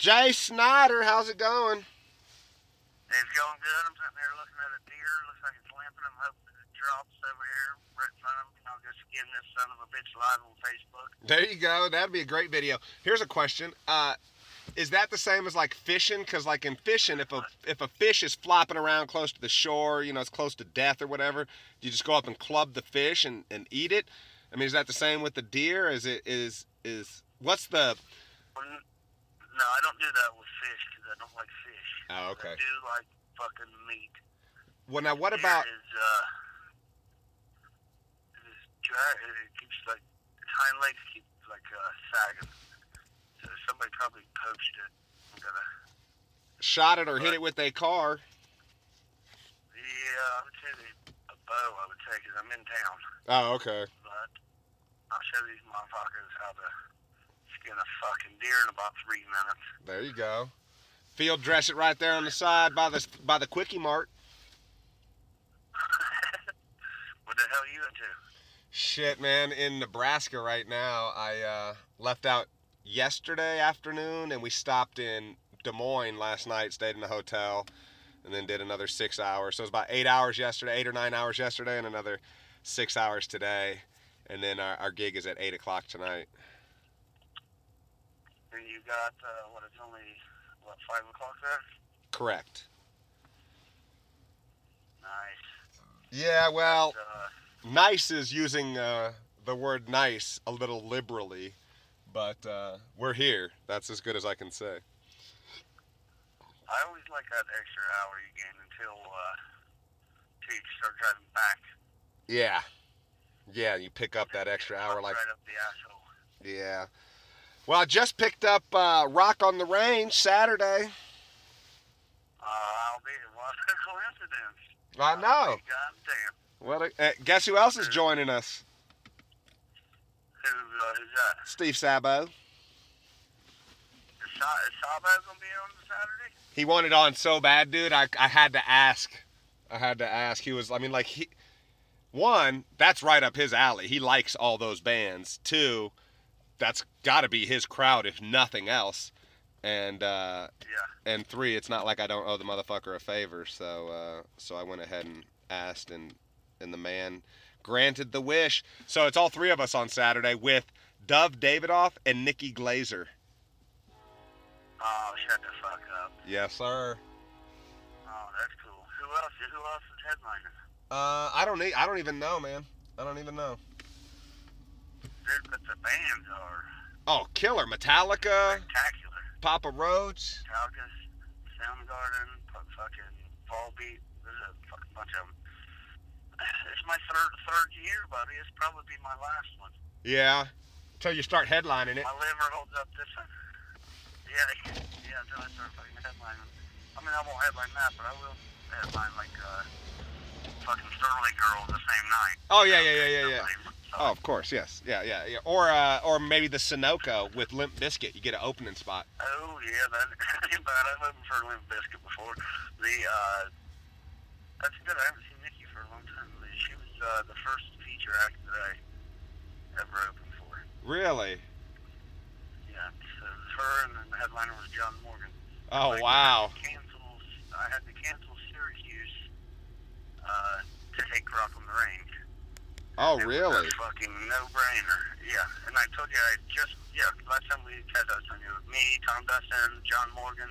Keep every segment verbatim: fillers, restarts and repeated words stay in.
Jay Snyder, how's it going? It's going good. I'm sitting there looking at a deer. Looks like it's limping. I'm hoping it drops over here right in front of me. I'll just skin this son of a bitch live on Facebook. There you go. That'd be a great video. Here's a question. Uh, is that the same as like fishing? Because like in fishing, if a if a fish is flopping around close to the shore, you know, it's close to death or whatever, you just go up and club the fish and, and eat it? I mean, is that the same with the deer? Is it is is what's the? Well, no, I don't do that with fish because I don't like fish. Oh, okay. I do like fucking meat. Well, now what Deer about? Is, uh, is dry. It keeps like its hind legs keep like uh, sagging. So somebody probably poached it. I'm gonna. Shot it or hit it with a car? Yeah, I would say the, a bow. I would say because I'm in town. Oh, okay. But I'll show these motherfuckers how to skin a fucking deer in about three minutes. There you go. Field dress it right there on the side by the by the Quickie Mart. What the hell are you into? Shit, man. In Nebraska right now. I uh, left out yesterday afternoon, and we stopped in Des Moines last night. Stayed in a hotel, and then did another six hours. So it was about eight hours yesterday, eight or nine hours yesterday, and another six hours today. And then our, our gig is at eight o'clock tonight. And you got uh, what? It's only what five o'clock there. Correct. Nice. Yeah, well, Uh, nice is using uh, the word nice a little liberally, but uh, we're here. That's as good as I can say. I always like that extra hour you gain until uh, till you start driving back. Yeah. Yeah, you pick up that extra hour like. Right up the asshole. Yeah. Well, I just picked up uh, Rock on the Range Saturday. Uh, I'll be. What a coincidence. I know. Goddamn. What? A, uh, guess who else is joining us? Who, uh, who's that? Steve Sabo. Is, Sa- is Sabo gonna be on Saturday? He wanted on so bad, dude. I I had to ask. I had to ask. He was. I mean, like he. One, that's right up his alley. He likes all those bands. Two, that's got to be his crowd, if nothing else. And uh, yeah. And three, it's not like I don't owe the motherfucker a favor. So uh, so I went ahead and asked, and and the man granted the wish. So it's all three of us on Saturday with Dove Davidoff and Nikki Glazer. Oh, shut the fuck up. Yes, sir. Oh, that's cool. Who else? Who else is headlining? Uh, I don't need. I don't even know, man. I don't even know. Dude, but the bands are Oh, killer! Metallica, spectacular. Papa Roach. Metallica, Soundgarden, fucking Fall Beat. There's a fucking bunch of them. It's my third third year, buddy. It's probably be my last one. Yeah, until you start headlining it. My liver holds up this one. Yeah, yeah, until I start fucking headlining. I mean, I won't headline that, but I will headline like uh, fucking Sterling Girl the same night. Oh yeah, yeah, yeah, yeah, yeah. So, Oh, of course, yes, yeah, yeah, yeah. Or uh, or maybe the Sunoco with Limp Bizkit. You get an opening spot. Oh yeah, that ain't bad. I've opened for Limp Bizkit before. The uh, that's good. I haven't seen Nikki for a long time. She was uh, the first feature act that I ever opened for. Really? Yeah, so it was her, and then the headliner was John Morgan. Oh like, wow. I had to cancel, I had to cancel Syracuse uh, to take Rock on the Range. Oh it really? Was a fucking no-brainer. Yeah, and I told you I just yeah last time we had I was telling you it was me, Tom Dustin, John Morgan.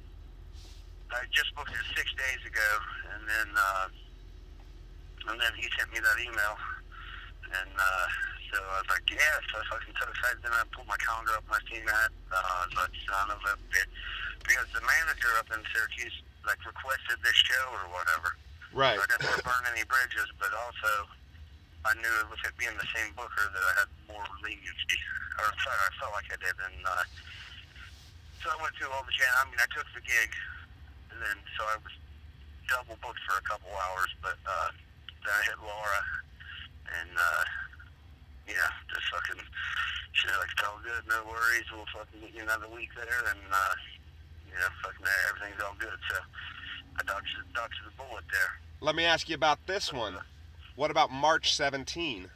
I just booked it six days ago, and then uh, and then he sent me that email, and uh, so I was like, yeah, so I was fucking so excited. Then I pulled my calendar up, and I seen that. Uh, I was like, son of a bitch, because the manager up in Syracuse like requested this show or whatever. Right. So I didn't want to burn any bridges, but also I knew with it being the same booker that I had more leniency, or sorry, I felt like I did, and uh, so I went through all the channels. I mean, I took the gig, and then so I was double booked for a couple hours, but uh, then I hit Laura, and uh, yeah, just fucking, she's like, it's all good, no worries, we'll fucking get you another week there, and uh, you know, fucking everything's all good. So I dodged, dodged the bullet there. Let me ask you about this one. What about March seventeenth?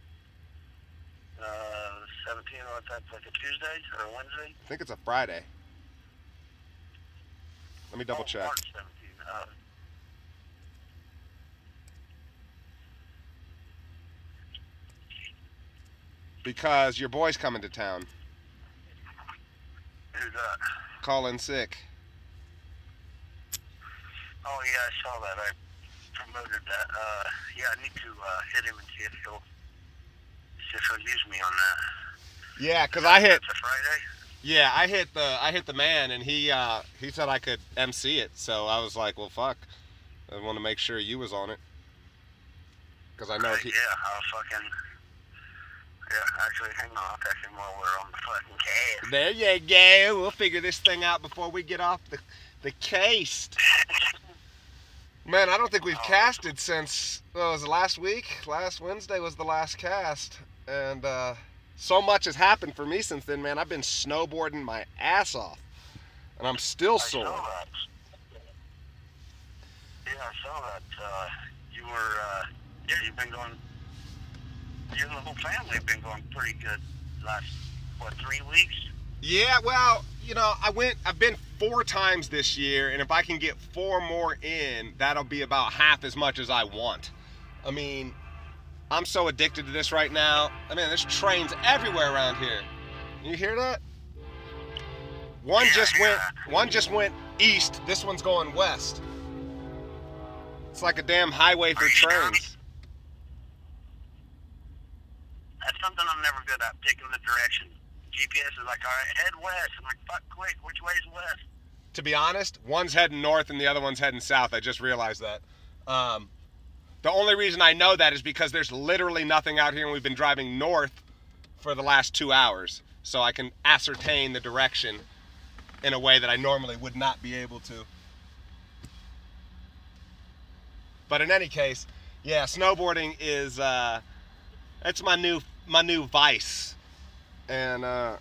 Uh, seventeenth, what's that, like a Tuesday or a Wednesday? I think it's a Friday. Let me double Oh, check. March seventeenth. Uh, Because your boy's coming to town. who's that? Calling sick. Oh, yeah, I saw that. I promoted that. Uh, yeah, I need to uh, hit him and see if he'll, see if he'll use me on that. Yeah, cause I hit. That's a Friday? Yeah, I hit the I hit the man, and he uh, he said I could M C it. So I was like, well, fuck. I want to make sure you was on it. Cause I know Right, he. yeah, I'll fucking... Yeah, actually, hang on. I'll text him while we're on the fucking cast. There you go. We'll figure this thing out before we get off the the case. Man, I don't think we've casted since, well, was it last week? Last Wednesday was the last cast. And uh, so much has happened for me since then, man. I've been snowboarding my ass off. And I'm still I saw sore. that. Yeah, I saw that. Uh, you were, uh, yeah, you've been going, you and the whole family have been going pretty good last, what, three weeks? Yeah, well, you know, I went, I've been four times this year, and if I can get four more in, that'll be about half as much as I want. I mean, I'm so addicted to this right now. I mean, there's trains everywhere around here. You hear that? One Yeah, just went, yeah. one just went east. This one's going west. It's like a damn highway for Are you sure? trains. That's something I'm never good at, picking the direction. G P S is like, all right, head west. I'm like, fuck, quick, which way's west? To be honest, one's heading north and the other one's heading south. I just realized that. Um, the only reason I know that is because there's literally nothing out here, and we've been driving north for the last two hours. So I can ascertain the direction in a way that I normally would not be able to. But in any case, yeah, snowboarding is, uh, it's my new, my new vice. And, uh,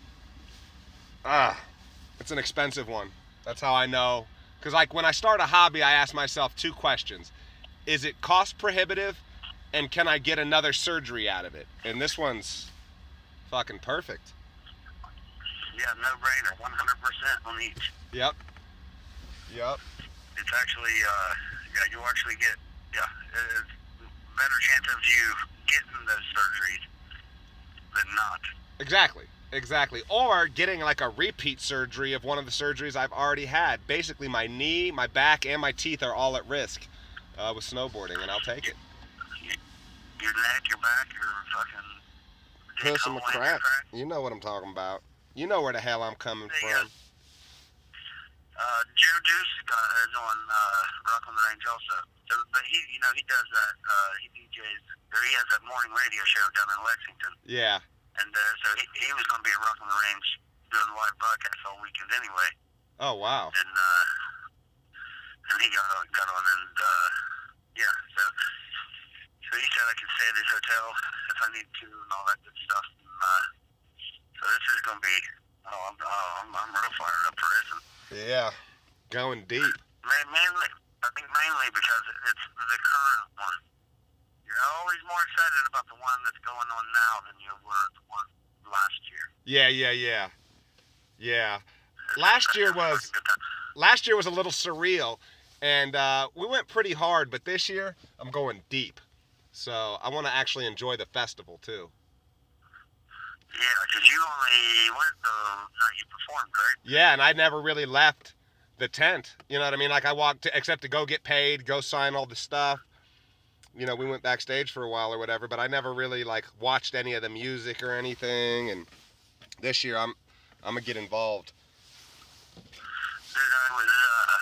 ah, it's an expensive one. That's how I know. Because, like, when I start a hobby, I ask myself two questions. Is it cost prohibitive? And can I get another surgery out of it? And this one's fucking perfect. Yeah, no-brainer, one hundred percent on each. Yep. Yep. It's actually, uh, yeah, you'll actually get, yeah, it's better chance of you getting those surgeries than not. Exactly. Exactly. Or getting like a repeat surgery of one of the surgeries I've already had. Basically, my knee, my back, and my teeth are all at risk uh, with snowboarding, and I'll take it. Your neck, your back, your fucking... dick Puss in hole the and your crack. crack. You know what I'm talking about. You know where the hell I'm coming Yeah. from. Uh, Joe Deuce got, is on uh, Rock on the Range also. So, but he, you know, he does that. Uh, he D Js, or he has that morning radio show down in Lexington. Yeah. And uh, so he, he was going to be at Rock on the Range doing live broadcasts all weekend anyway. Oh, wow. And uh, and he got on, got on, and uh, yeah, so so he said I could stay at his hotel if I need to and all that good stuff. And, uh, so this is going to be, oh, I'm, oh, I'm, I'm real fired up for this. And Yeah. Going deep. ma- mainly, I think mainly because it's the current one. You're always more excited about the one that's going on now than you were the one last year. Yeah, yeah, yeah. Yeah. Last year was last year was a little surreal, and uh, we went pretty hard, but this year I'm going deep. So I want to actually enjoy the festival too. Yeah, because you only went the night you performed, right? Yeah, and I never really left the tent. You know what I mean? Like I walked to, except to go get paid, go sign all the stuff. You know, we went backstage for a while or whatever, but I never really like watched any of the music or anything. And this year I'm I'm gonna get involved. Dude, I was, uh,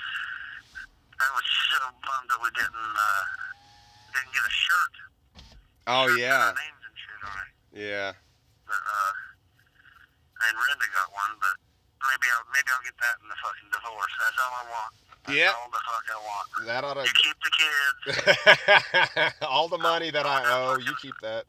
I was so bummed that we didn't, uh, didn't get a shirt. Oh Shirt with yeah, our names and shit on it. yeah. But, uh, and Renda got one, but maybe I'll, maybe I'll get that in the fucking divorce. That's all I want. That's Yeah. all the fuck I want. That oughta. You keep the kids. All the money that I owe, you keep that.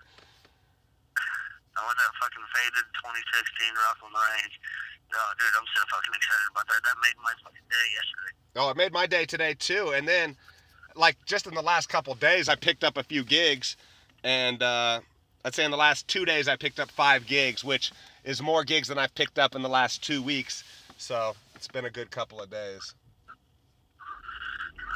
I want that fucking faded twenty sixteen Rock on the Range. Oh, dude, I'm so fucking excited about that. That made my fucking day yesterday. Oh, it made my day today too. And then, like just in the last couple days, I picked up a few gigs, and uh, I'd say in the last two days I picked up five gigs, which is more gigs than I've picked up in the last two weeks. So it's been a good couple of days.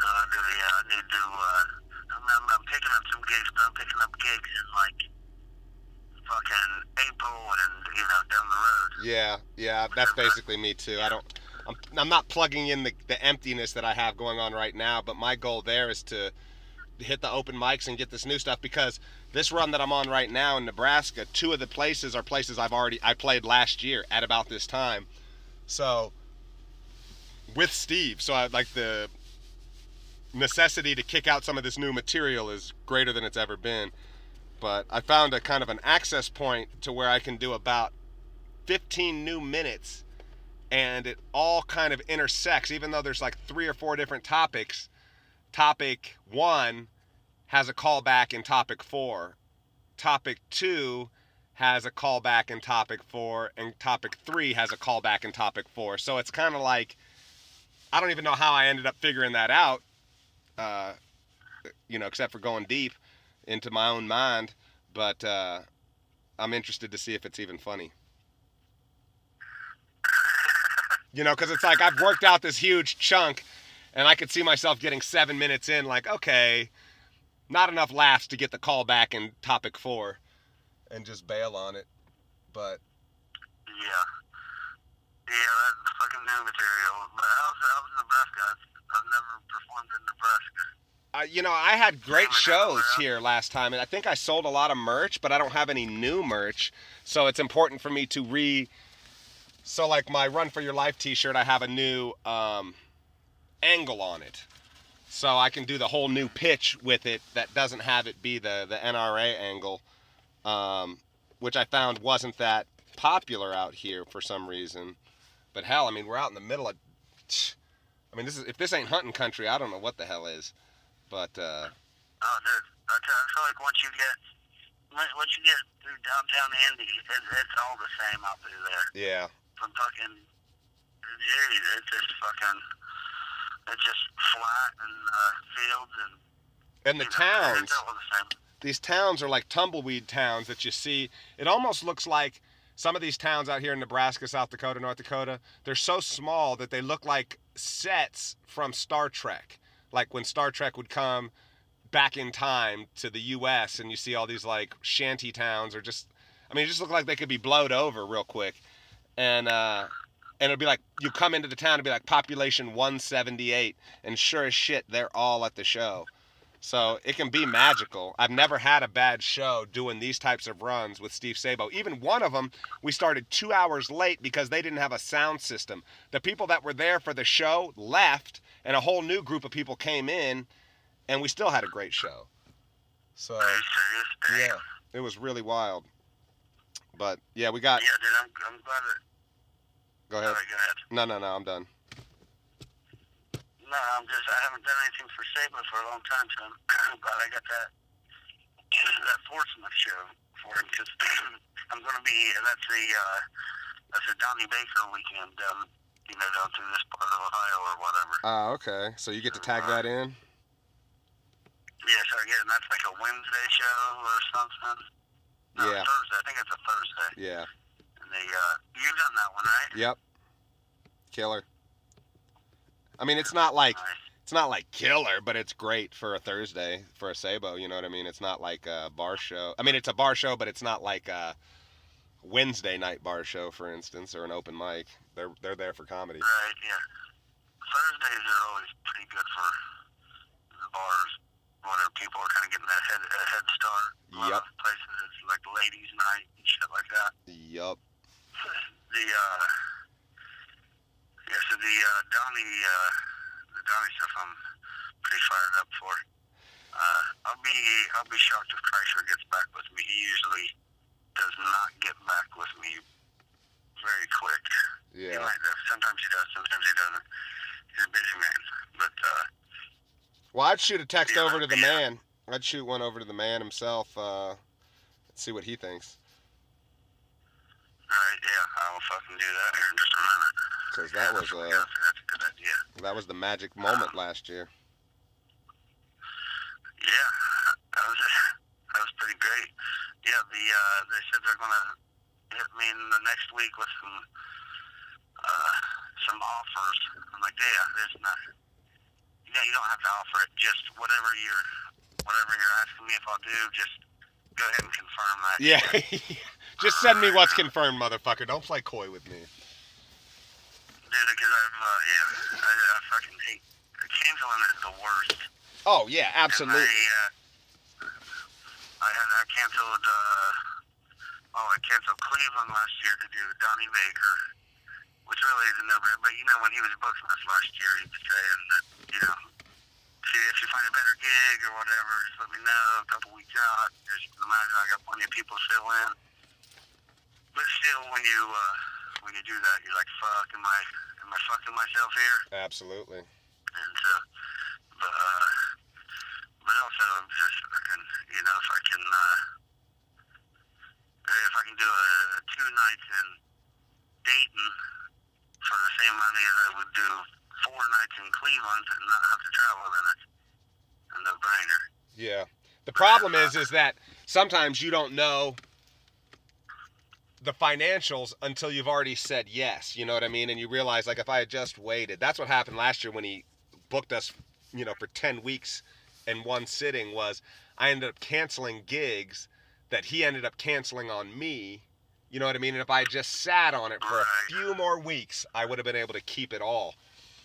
Uh, yeah, I need to, uh, I'm, I'm, I'm picking up some gigs, but I'm picking up gigs in, like, fucking April and, you know, down the road. Yeah, yeah, that's basically me too. I don't, I'm, I'm not plugging in the, the emptiness that I have going on right now, but my goal there is to hit the open mics and get this new stuff, because this run that I'm on right now in Nebraska, two of the places are places I've already, I played last year at about this time. So, with Steve, so I like the necessity to kick out some of this new material is greater than it's ever been. But I found a kind of an access point to where I can do about fifteen new minutes, and it all kind of intersects, even though there's like three or four different topics. Topic one has a callback in topic four. Topic two has a callback in topic four, and topic three has a callback in topic four. So it's kind of like, I don't even know how I ended up figuring that out, uh, you know, except for going deep into my own mind. But uh, I'm interested to see if it's even funny. You know, because it's like I've worked out this huge chunk, and I could see myself getting seven minutes in, like, okay, not enough laughs to get the call back in topic four, and just bail on it. But yeah, yeah, that's fucking new material. But how's how's Nebraska? I've, I've never performed in Nebraska. Uh, you know, I had great shows here last time, and I think I sold a lot of merch, but I don't have any new merch, so it's important for me to re... So, like, my Run for Your Life t-shirt, I have a new um, angle on it. So I can do the whole new pitch with it that doesn't have it be the, the N R A angle, um, which I found wasn't that popular out here for some reason. But hell, I mean, we're out in the middle of... I mean, this is if this ain't hunting country, I don't know what the hell is. But, uh... Oh, dude, I feel like once you get... Once you get through downtown Indy, it, it's all the same out through there. Yeah. From fucking... It's just fucking... It's just flat and uh, fields and... And the know, towns... It's all the same. These towns are like tumbleweed towns that you see. It almost looks like some of these towns out here in Nebraska, South Dakota, North Dakota, they're so small that they look like sets from Star Trek. Like when Star Trek would come back in time to the U S and you see all these like shanty towns, or just, I mean, it just look like they could be blowed over real quick. And, uh, and it'd be like, you come into the town and be like population one seventy-eight, and sure as shit, they're all at the show. So it can be magical. I've never had a bad show doing these types of runs with Steve Sabo. Even one of them, we started two hours late because they didn't have a sound system. The people that were there for the show left, and a whole new group of people came in, and we still had a great show. So, yeah, it was really wild. But, yeah, we got... Yeah, dude, I'm, I'm glad that... Go ahead. Sorry, go ahead. No, no, no, I'm done. No, I'm just, I haven't done anything for Sabo for a long time, so I'm glad I got that, that Portsmouth show for him, because I'm going to be, that's the, uh, that's the Donnie Baker weekend, um, you know, down through this part of Ohio or whatever. Ah, uh, okay. So you get to tag that in? Yeah, so again, that's like a Wednesday show or something. No, Yeah. Thursday. I think it's a Thursday. Yeah. And they, uh, you've done that one, right? Yep. Killer. I mean, it's not like Nice. it's not like killer, but it's great for a Thursday for a Sabo. You know what I mean? It's not like a bar show. I mean, it's a bar show, but it's not like a Wednesday night bar show, for instance, or an open mic. They're they're there for comedy. Right. Yeah. Thursdays are always pretty good for the bars. Whenever people are kind of getting that head a head start. A lot Yep. of places it's like ladies' night and shit like that. Yup. The uh, yeah, so the uh, Donnie uh, the Donnie stuff I'm pretty fired up for. Uh, I'll be I'll be shocked if Kreischer gets back with me. He usually does not get back with me very quick. He Yeah. might do. Sometimes he does, sometimes he doesn't. He's a busy man, but. Uh, Well, I'd shoot a text Yeah, over to the yeah. man. I'd shoot one over to the man himself. Uh, see what he thinks. Alright, yeah, I will fucking do that here in just a minute. Because that was Yeah, uh, that's, that's a good idea. that was the magic moment last year. Yeah, that was that was pretty great. Yeah, the uh, they said they're gonna hit me in the next week with some uh, some offers. I'm like, yeah, there's not. Yeah, you don't have to offer it. Just whatever you're, whatever you're asking me if I'll do, just go ahead and confirm that. Yeah. Just send me what's confirmed, motherfucker. Don't play coy with me. Dude, because I've, uh, yeah, I, I fucking hate, canceling is the worst. Oh, yeah, absolutely. And I, uh, I had, I canceled, uh, oh, I canceled Cleveland last year to do Donnie Baker, which really is a no-brainer. But, you know, when he was booking us last year, he was saying that, you know, see, if you find a better gig or whatever, just let me know a couple weeks out. As you can imagine, I got plenty of people still in. But still, when you, uh, when you do that, you're like, fuck, am I, am I fucking myself here? Absolutely. And so, but, uh, but also, I'm just fucking, you know, if I can, uh, if I can do a, two nights in Dayton for the same money as I would do four nights in Cleveland and not have to travel, then it's a no-brainer. Yeah. The problem is, is that sometimes you don't know the financials until you've already said yes. You know what I mean? And you realize, like, if I had just waited, that's what happened last year when he booked us, you know, for ten weeks in one sitting. Was I ended up canceling gigs that he ended up canceling on me. You know what I mean? And if I had just sat on it for a few more weeks, I would have been able to keep it all.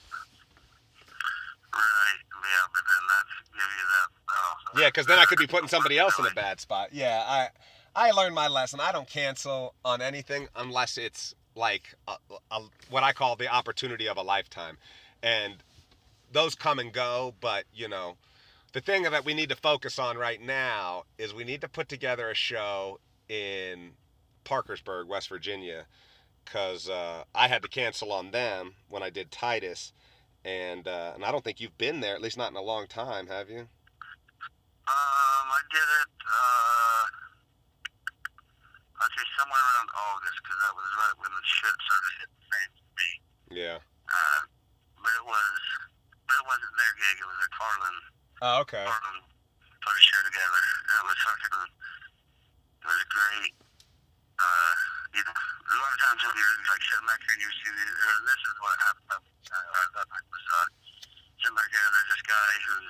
Right, yeah, but then that's give you that. Oh, yeah, because then I could be putting somebody else in a bad spot. Yeah, I I learned my lesson. I don't cancel on anything unless it's like a, a, what I call the opportunity of a lifetime. And those come and go, but, you know, the thing that we need to focus on right now is we need to put together a show in Parkersburg, West Virginia, because uh, I had to cancel on them when I did Titus. And uh, and I don't think you've been there, at least not in a long time, have you? Um, I did it, uh, I'd say somewhere around August, because that was right when the shit started hitting the fan for me. Yeah. Uh, but it was, but it wasn't their gig, it was a Carlin. Oh, okay. Carlin put a show together, and it was fucking, it was great. Uh, you know, a lot of times when you're, like, sitting back here and you see, uh, this is what happened, uh, that night was, uh, sitting back there, there's this guy who's,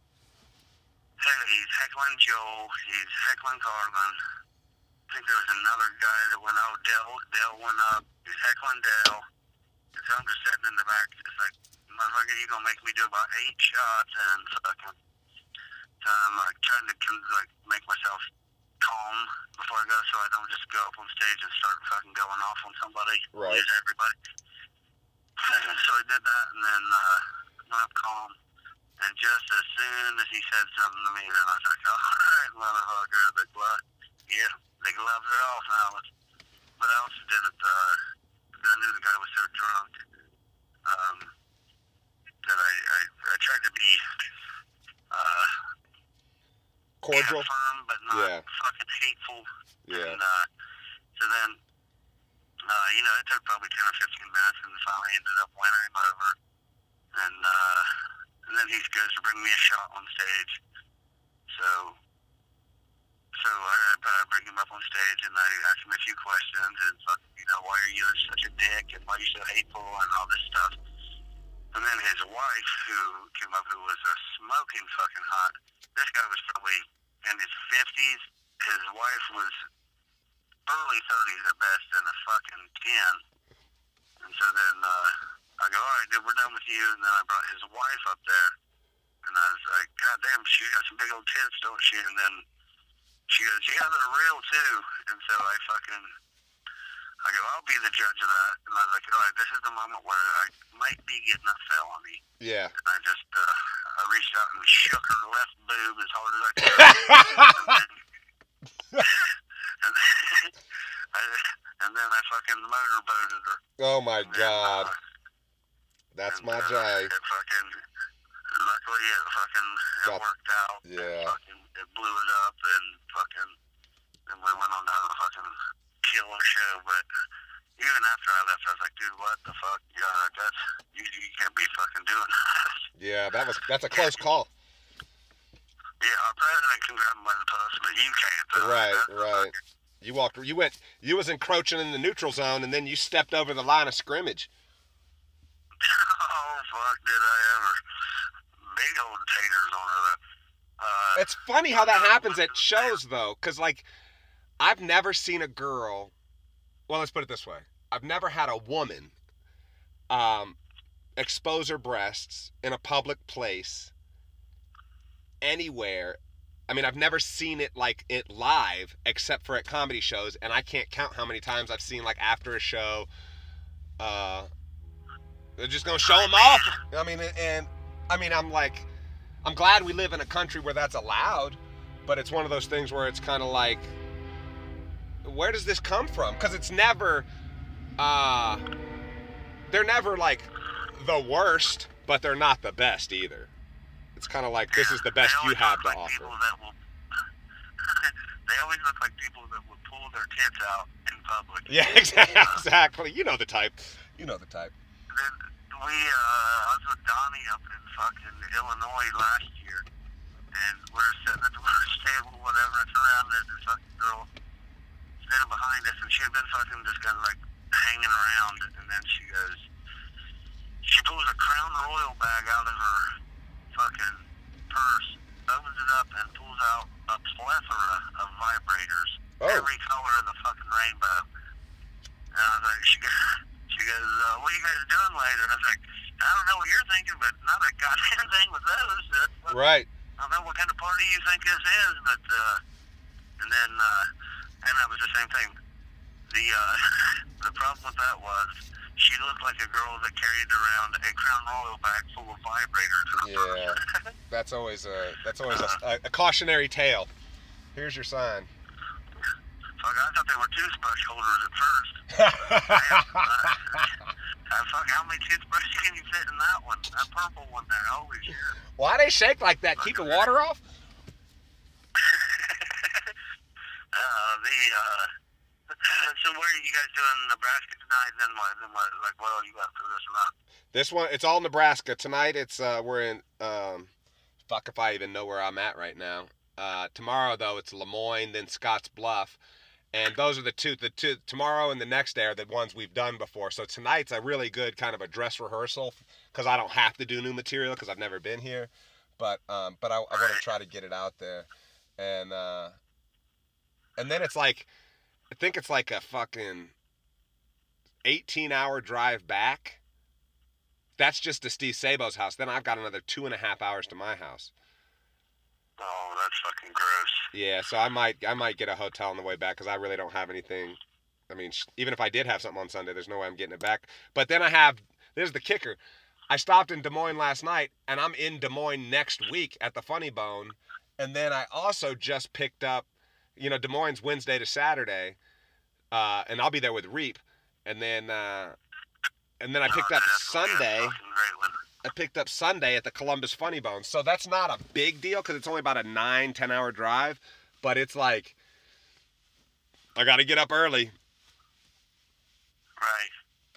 he's heckling Joe, he's heckling Carlin. I think there was another guy that went out, Dale, Dale went up, he's heckling Dale. And so I'm just sitting in the back, just like, motherfucker, you gonna make me do about eight shots, and fucking, so I'm like trying to, like, make myself calm before I go, so I don't just go up on stage and start fucking going off on somebody, right. Lose everybody. So I did that, and then, uh, went up calm. And just as soon as he said something to me, then I was like, all right, motherfucker, the glove, yeah, the gloves are off now. But I also did it, uh, I knew the guy was so drunk, um, that I, I, I tried to be, uh, cordial, yeah, firm, but not yeah. fucking hateful. Yeah. And, uh, so then, uh, you know, it took probably ten or fifteen minutes, and finally ended up winning him over. And, uh, and then he goes to bring me a shot on stage. So, so I, I bring him up on stage, and I ask him a few questions, and fuck, you know, why are you such a dick, and why are you so hateful, and all this stuff. And then his wife, who came up, who was a smoking fucking hot. This guy was probably in his fifties. His wife was early thirties at best, and a fucking ten. And so then, uh, I go, all right, dude, we're done with you. And then I brought his wife up there. And I was like, God damn, she got some big old tits, don't she? And then she goes, yeah, they're real, too. And so I fucking, I go, I'll be the judge of that. And I was like, all right, this is the moment where I might be getting a felony. Yeah. And I just, uh, I reached out and shook her left boob as hard as I could. and, then, and, then, I, and then I fucking motorboated her. Oh, my and God. Then, uh, That's and, my uh, jive. It fucking, luckily it fucking, it Got, worked out. Yeah. And fucking, it blew it up, and fucking, and we went on to have a fucking killer show. But even after I left, I was like, dude, what the fuck? Yeah, that's, you, you can't be fucking doing that. Yeah, that was, that's a close call. Yeah, our president can grab him by the puss, but you can't. Though. Right, That's right. You walked, you went, you was encroaching in the neutral zone, and then you stepped over the line of scrimmage. Oh, fuck, did I ever. big old taters on her. Uh, It's funny how that happens at shows, though, because, like, I've never seen a girl. Well, let's put it this way: I've never had a woman um, expose her breasts in a public place anywhere. I mean, I've never seen it like it live, except for at comedy shows, and I can't count how many times I've seen like after a show. Uh, they're just gonna show them off. I mean, and I mean, I'm like, I'm glad we live in a country where that's allowed, but it's one of those things where it's kind of like, where does this come from? Because it's never, uh, they're never like the worst, but they're not the best either. It's kind of like, this is the best you have to like offer. People that will, they always look like people that would pull their tits out in public. Yeah, exactly. Uh, exactly. You know the type. You know the type. Then we, uh, I was with Donnie up in fucking Illinois last year, and we're sitting at the lunch table, whatever, and surrounded this fucking girl standing behind us, and she had been fucking just kind of like hanging around, and then she goes, she pulls a Crown Royal bag out of her fucking purse, opens it up, and pulls out a plethora of vibrators, oh. every color of the fucking rainbow. And I was like, she goes, she goes uh, what are you guys doing later? And I was like, I don't know what you're thinking, but not a goddamn thing with those. That's, right. I don't know what kind of party you think this is, but, uh, and then, uh, and that was the same thing. The, uh, the problem with that was, she looked like a girl that carried around a Crown Royal bag full of vibrators. Yeah, that's always a that's always a, a cautionary tale. Here's your sign. Fuck, I thought they were toothbrush holders at first. Man, uh, fuck, how many toothbrushes can you fit in that one? That purple one there, holy shit. Why they shake like that? Keep the water off? uh, the, uh... So what are you guys doing in Nebraska tonight? Then what? Then what? Like, what all you got for this month? This one, it's all Nebraska tonight. It's uh, we're in. Um, fuck if I even know where I'm at right now. Uh, tomorrow though, it's Lemoyne, then Scotts Bluff, and those are the two. The two tomorrow and the next day are the ones we've done before. So tonight's a really good kind of a dress rehearsal because I don't have to do new material because I've never been here, but um, but I, I want to try to get it out there, and uh, and then it's like. I think it's like a fucking eighteen hour drive back. That's just to Steve Sabo's house. Then I've got another two and a half hours to my house. Oh, that's fucking gross. Yeah, so I might I might get a hotel on the way back because I really don't have anything. I mean, even if I did have something on Sunday, there's no way I'm getting it back. But then I have, there's the kicker. I stopped in Des Moines last night, and I'm in Des Moines next week at the Funny Bone. And then I also just picked up, you know, Des Moines Wednesday to Saturday, uh, and I'll be there with Reap, and then uh, and then I picked up Sunday. I picked up Sunday at the Columbus Funny Bone, so that's not a big deal because it's only about a nine, ten hour drive, but it's like I got to get up early. Right.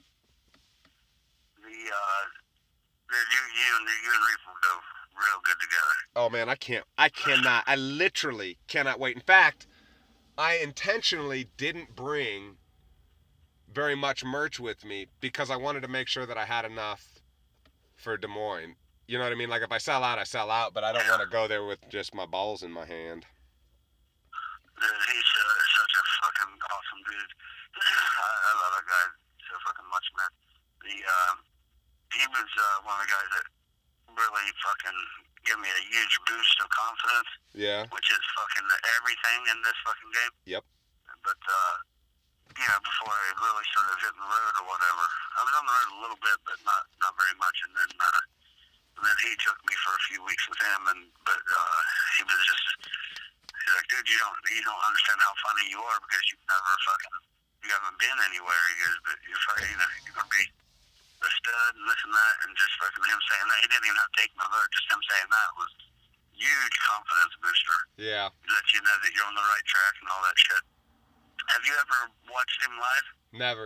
The uh, the, you you and you and Reap will go real good together. Oh man, I can't. I cannot. I literally cannot wait. In fact, I intentionally didn't bring very much merch with me because I wanted to make sure that I had enough for Des Moines. You know what I mean? Like if I sell out, I sell out, but I don't want to go there with just my balls in my hand. Dude, he's uh, such a fucking awesome dude. I, I love that guy so fucking much, man. The um, he was uh, one of the guys that really fucking gave me a huge boost of confidence. Yeah. Which is fucking everything in this fucking game. Yep. But uh, you know, before I really started hitting the road or whatever, I was on the road a little bit, but not not very much. And then uh, and then he took me for a few weeks with him, and but uh, he was just he's like, dude, you don't you don't understand how funny you are because you've never fucking you haven't been anywhere. He goes, but you're fucking you know you're gonna be a stud and this and that, and just fucking him saying that he didn't even have to take my vote. Just him saying that was huge confidence booster. Yeah. Let you know that you're on the right track and all that shit. Have you ever watched him live? Never.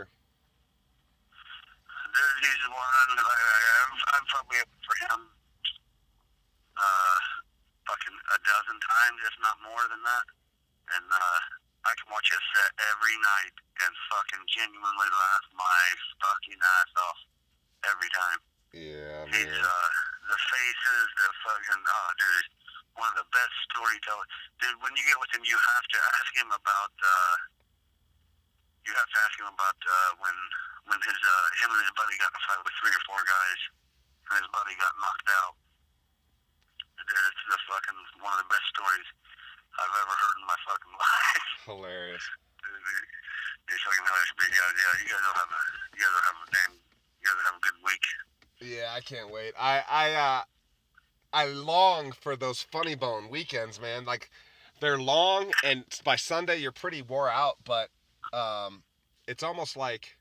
Dude, he's the one. I, I, I'm probably up for him uh, fucking a dozen times, if not more than that. And uh, I can watch his set every night and fucking genuinely laugh my fucking ass off every time. Yeah, He's man. uh, the faces, the fucking, oh, dude, one of the best storytellers. Dude, when you get with him, you have to ask him about, uh, you have to ask him about, uh, when, when his, uh, him and his buddy got in a fight with three or four guys, and his buddy got knocked out. Dude, it's the fucking, one of the best stories I've ever heard in my fucking life. Hilarious. Dude, it's fucking hilarious. But yeah, yeah, you guys will have a, you guys will have a damn, you guys will have a good week. Yeah, I can't wait. I I uh I long for those funny bone weekends, man. Like they're long and by Sunday you're pretty wore out, but um it's almost like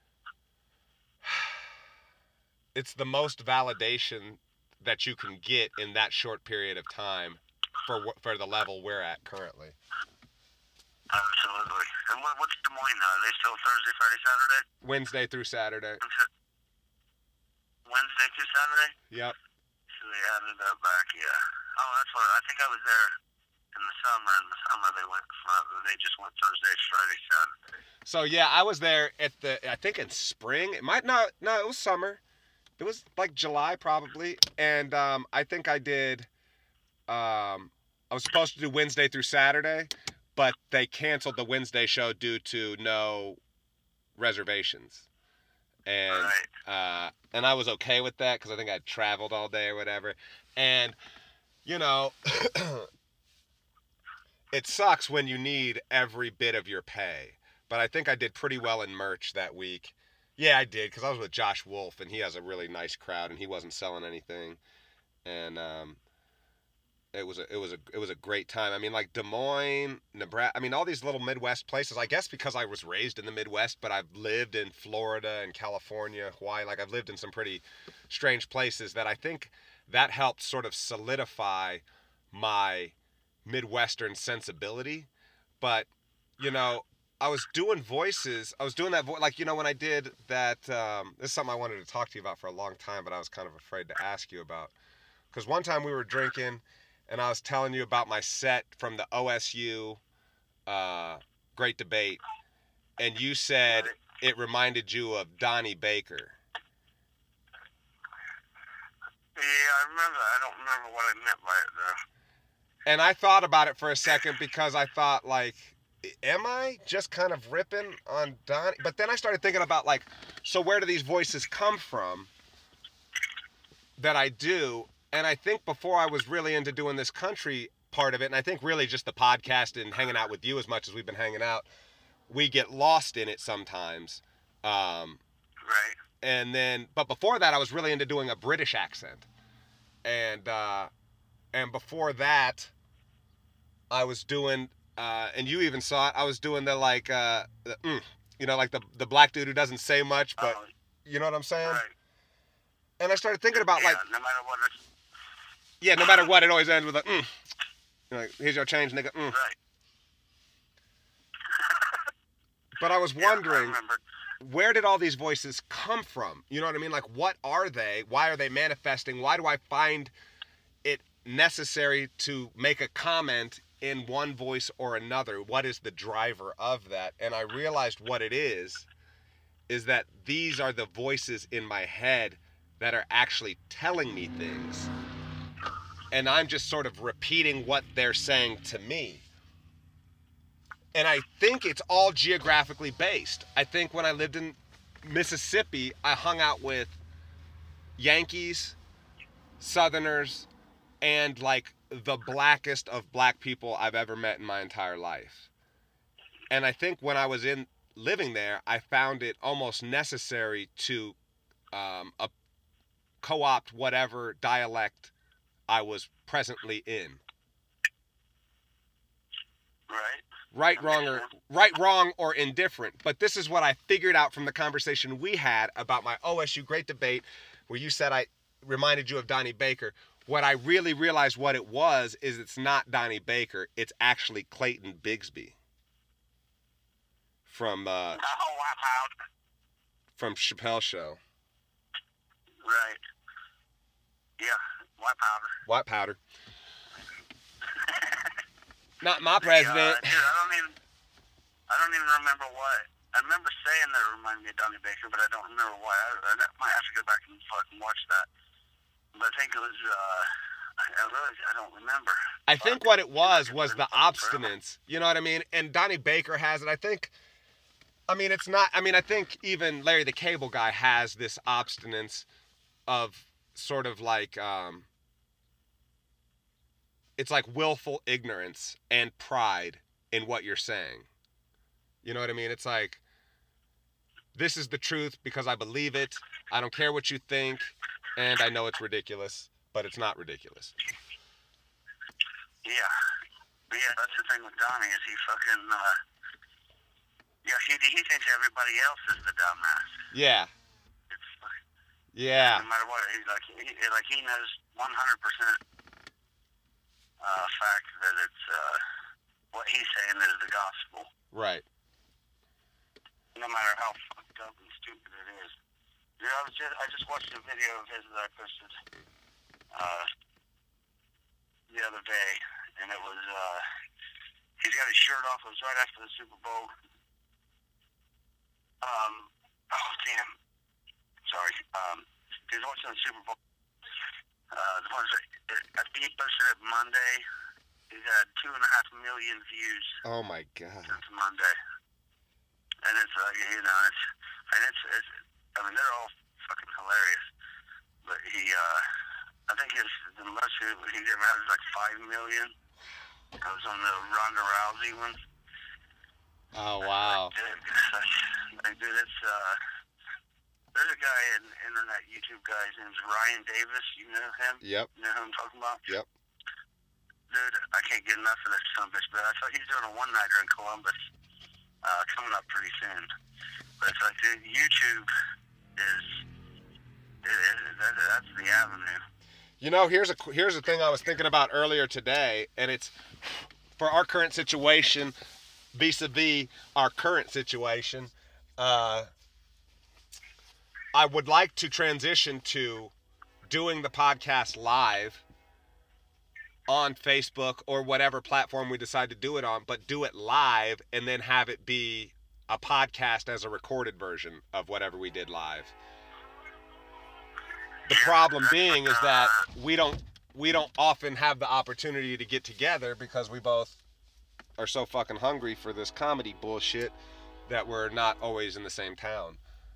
it's the most validation that you can get in that short period of time for for the level we're at currently. Absolutely. And what, what's Des Moines now? Are they still Thursday, Friday, Saturday? Wednesday through Saturday. Wednesday through Saturday? Yep. So they added that back, yeah. Oh, that's what, I think I was there in the summer. In the summer they went, they just went Thursday, Friday, Saturday. So yeah, I was there at the, I think in spring. It might not, no, it was summer. It was like July probably. And um, I think I did, um, I was supposed to do Wednesday through Saturday, but they canceled the Wednesday show due to no reservations. And right. uh, and I was okay with that because I think I'd traveled all day or whatever. And, you know, it sucks when you need every bit of your pay. But I think I did pretty well in merch that week. Yeah, I did because I was with Josh Wolf, and he has a really nice crowd, and he wasn't selling anything. And um, it was a, it was a it was a great time. I mean, like Des Moines, Nebraska. I mean, all these little Midwest places. I guess because I was raised in the Midwest, but I've lived in Florida and California, Hawaii. Like I've lived in some pretty strange places that I think that helped sort of solidify my Midwestern sensibility. But you know, I was doing voices. I was doing that voice, like you know, when I did that. Um, this is something I wanted to talk to you about for a long time, but I was kind of afraid to ask you about. Because one time we were drinking. And I was telling you about my set from the O S U uh, Great Debate, and you said it reminded you of Donnie Baker. Yeah, I remember. I don't remember what I meant by it, though. And I thought about it for a second because I thought, like, am I just kind of ripping on Donnie? But then I started thinking about, like, so where do these voices come from that I do? And I think before I was really into doing this country part of it, and I think really just the podcast and hanging out with you as much as we've been hanging out, we get lost in it sometimes. Um, right. And then, but before that, I was really into doing a British accent. And, uh, and before that, I was doing, uh, and you even saw it, I was doing the, like, uh, the, mm, you know, like the, the black dude who doesn't say much, but, uh, you know what I'm saying? Right. And I started thinking about, yeah, like, no matter what it's... Yeah, no matter what, it always ends with a, mm. You know, like, here's your change, nigga, mm. Right. But I was wondering, yeah, I where did all these voices come from? You know what I mean? Like, what are they? Why are they manifesting? Why do I find it necessary to make a comment in one voice or another? What is the driver of that? And I realized what it is, is that these are the voices in my head that are actually telling me things. And I'm just sort of repeating what they're saying to me. And I think it's all geographically based. I think when I lived in Mississippi, I hung out with Yankees, Southerners, and like the blackest of black people I've ever met in my entire life. And I think when I was in living there, I found it almost necessary to um, a, co-opt whatever dialect I was presently in. Right. Right, wrong, or right, wrong, or indifferent. But this is what I figured out from the conversation we had about my O S U Great Debate, where you said I reminded you of Donnie Baker. What I really realized what it was is it's not Donnie Baker. It's actually Clayton Bigsby from uh, oh, wow. from Chappelle Show. Right. Yeah. White powder. White powder. Not my president. Uh, dude, I don't even. I don't even remember what. I remember saying that it reminded me of Donnie Baker, but I don't remember why. I, I might have to go back and fucking watch that. but I think it was, uh, I, I really, I don't remember. I think what it was was the obstinance. You know what I mean? And Donnie Baker has it. I think, I mean, it's not, I mean, I think even Larry the Cable Guy has this obstinance of sort of like, um, it's like willful ignorance and pride in what you're saying. You know what I mean? It's like, this is the truth because I believe it. I don't care what you think. And I know it's ridiculous, but it's not ridiculous. Yeah. Yeah, that's the thing with Donnie is he fucking, uh, yeah, he, he thinks everybody else is the dumbass. Yeah. It's like, yeah. No matter what, he's like, he, like he knows one hundred percent uh, fact that it's, uh, what he's saying is the gospel. Right. No matter how fucked up and stupid it is. Dude, I was just, I just watched a video of his that I posted, uh, the other day, and it was, uh, he's got his shirt off. It was right after the Super Bowl. Um, oh, damn. Sorry. Um, he was watching the Super Bowl. Uh, the ones that, I think he posted it Monday. He's had two and a half million views. Oh, my God. Since Monday. And it's, like, uh, you know, it's, and it's, it's, I mean, they're all fucking hilarious. But he, uh, I think his, the most he ever had was like five million. It was on the Ronda Rousey one. Oh, wow. Like, dude, like, dude, it's, uh, there's a guy, an internet YouTube guy, his name's Ryan Davis. You know him? Yep. You know who I'm talking about? Yep. Dude, I can't get enough of that son of a bitch, but I thought he's doing a one-nighter in Columbus, uh, coming up pretty soon. But it's like, dude, YouTube is, it, it, that, that's the avenue. You know, here's a here's a thing I was thinking about earlier today, and it's for our current situation, vis-a-vis our current situation. Uh, I would like to transition to doing the podcast live on Facebook or whatever platform we decide to do it on, but do it live and then have it be a podcast as a recorded version of whatever we did live. The problem being is that we don't we don't often have the opportunity to get together because we both are so fucking hungry for this comedy bullshit that we're not always in the same town.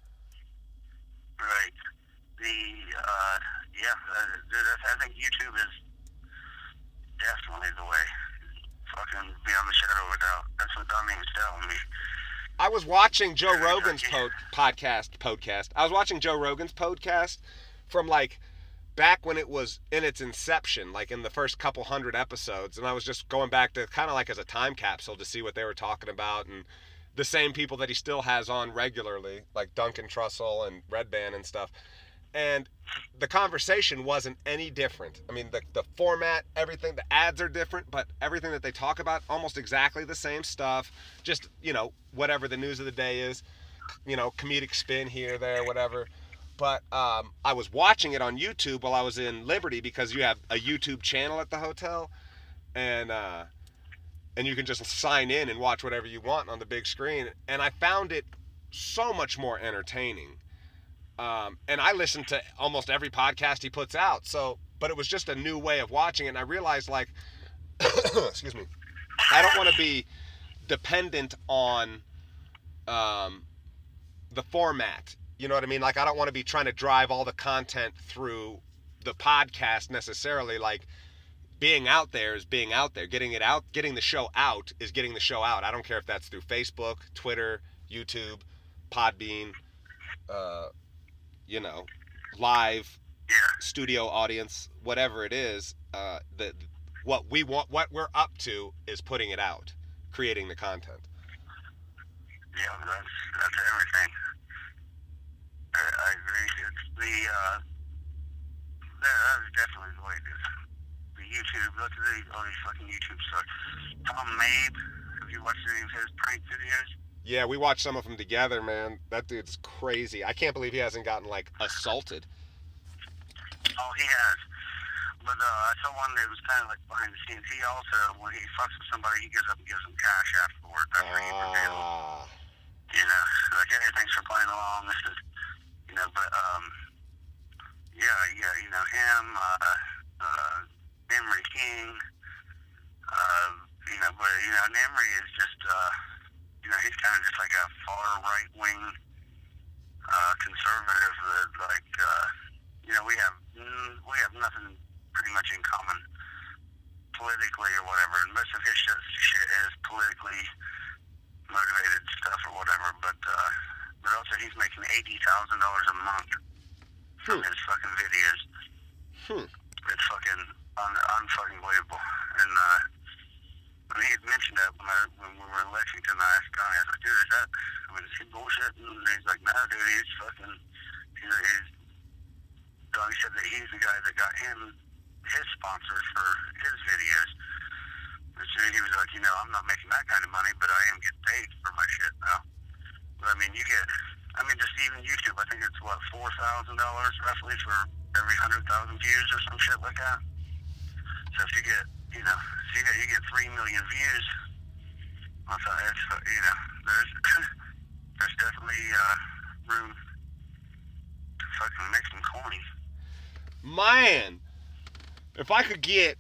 Right. The, uh, yeah, uh, I think YouTube is definitely the way. Fucking beyond the shadow of a doubt. That's what Donnie was telling me. I was watching Joe Rogan's po- podcast, podcast. I was watching Joe Rogan's podcast from like back when it was in its inception, like in the first couple hundred episodes. And I was just going back to kind of like as a time capsule to see what they were talking about. And the same people that he still has on regularly, like Duncan Trussell and Red Band and stuff. And the conversation wasn't any different. I mean, the, the format, everything, the ads are different, but everything that they talk about, almost exactly the same stuff. Just, you know, whatever the news of the day is, you know, comedic spin here, there, whatever. But um, I was watching it on YouTube while I was in Liberty because you have a YouTube channel at the hotel. And, uh, and you can just sign in and watch whatever you want on the big screen. And I found it so much more entertaining. Um, and I listen to almost every podcast he puts out. So, but it was just a new way of watching it. And I realized, like, excuse me, I don't want to be dependent on um, the format. You know what I mean? Like, I don't want to be trying to drive all the content through the podcast necessarily. Like, being out there is being out there. Getting it out, getting the show out is getting the show out. I don't care if that's through Facebook, Twitter, YouTube, Podbean, uh, you know, live studio audience, whatever it is. Uh, the what we want, what we're up to, is putting it out, creating the content. Yeah, that's that's everything. I, I agree. It's the uh, that, that is definitely the way it is. The YouTube, look at the, all these fucking YouTube stuff. Tom Mabe, have you watched any of his prank videos? Yeah, we watched some of them together, man. That dude's crazy. I can't believe he hasn't gotten, like, assaulted. Oh, he has. But uh, I saw one that was kind of like behind the scenes. He also, when he fucks with somebody, he gives up and gives them cash afterward. That's what he Ah. You know, like, hey, thanks for playing along. This is, you know, but, um, yeah, yeah, you know, him, him, uh, uh, Emery King, uh, you know, but, you know, and Emery is just, uh, you know, he's kind of just like a far right-wing, uh, conservative that, like, uh, you know, we have, we have nothing pretty much in common politically or whatever, and most of his shit, shit is politically motivated stuff or whatever, but, uh, but also he's making eighty thousand dollars a month from Hmm. his fucking videos. Hmm. It's fucking un, unfucking believable. And, uh, when he had mentioned that when, I, when we were in Lexington, I asked Connie, I was like, dude, is that, I mean, is he bullshitting? And he's like, no, dude, he's fucking, he's, he's, Donnie said that he's the guy that got him his sponsors for his videos. And so he was like, you know, I'm not making that kind of money, but I am getting paid for my shit now. But I mean, you get, I mean, just even YouTube, I think it's what, four thousand dollars roughly for every one hundred thousand views or some shit like that. So if you get, you know, so you get, you get three million views, I thought it's, you know, there's, there's definitely uh, room to fucking make some coin. Man, if I could get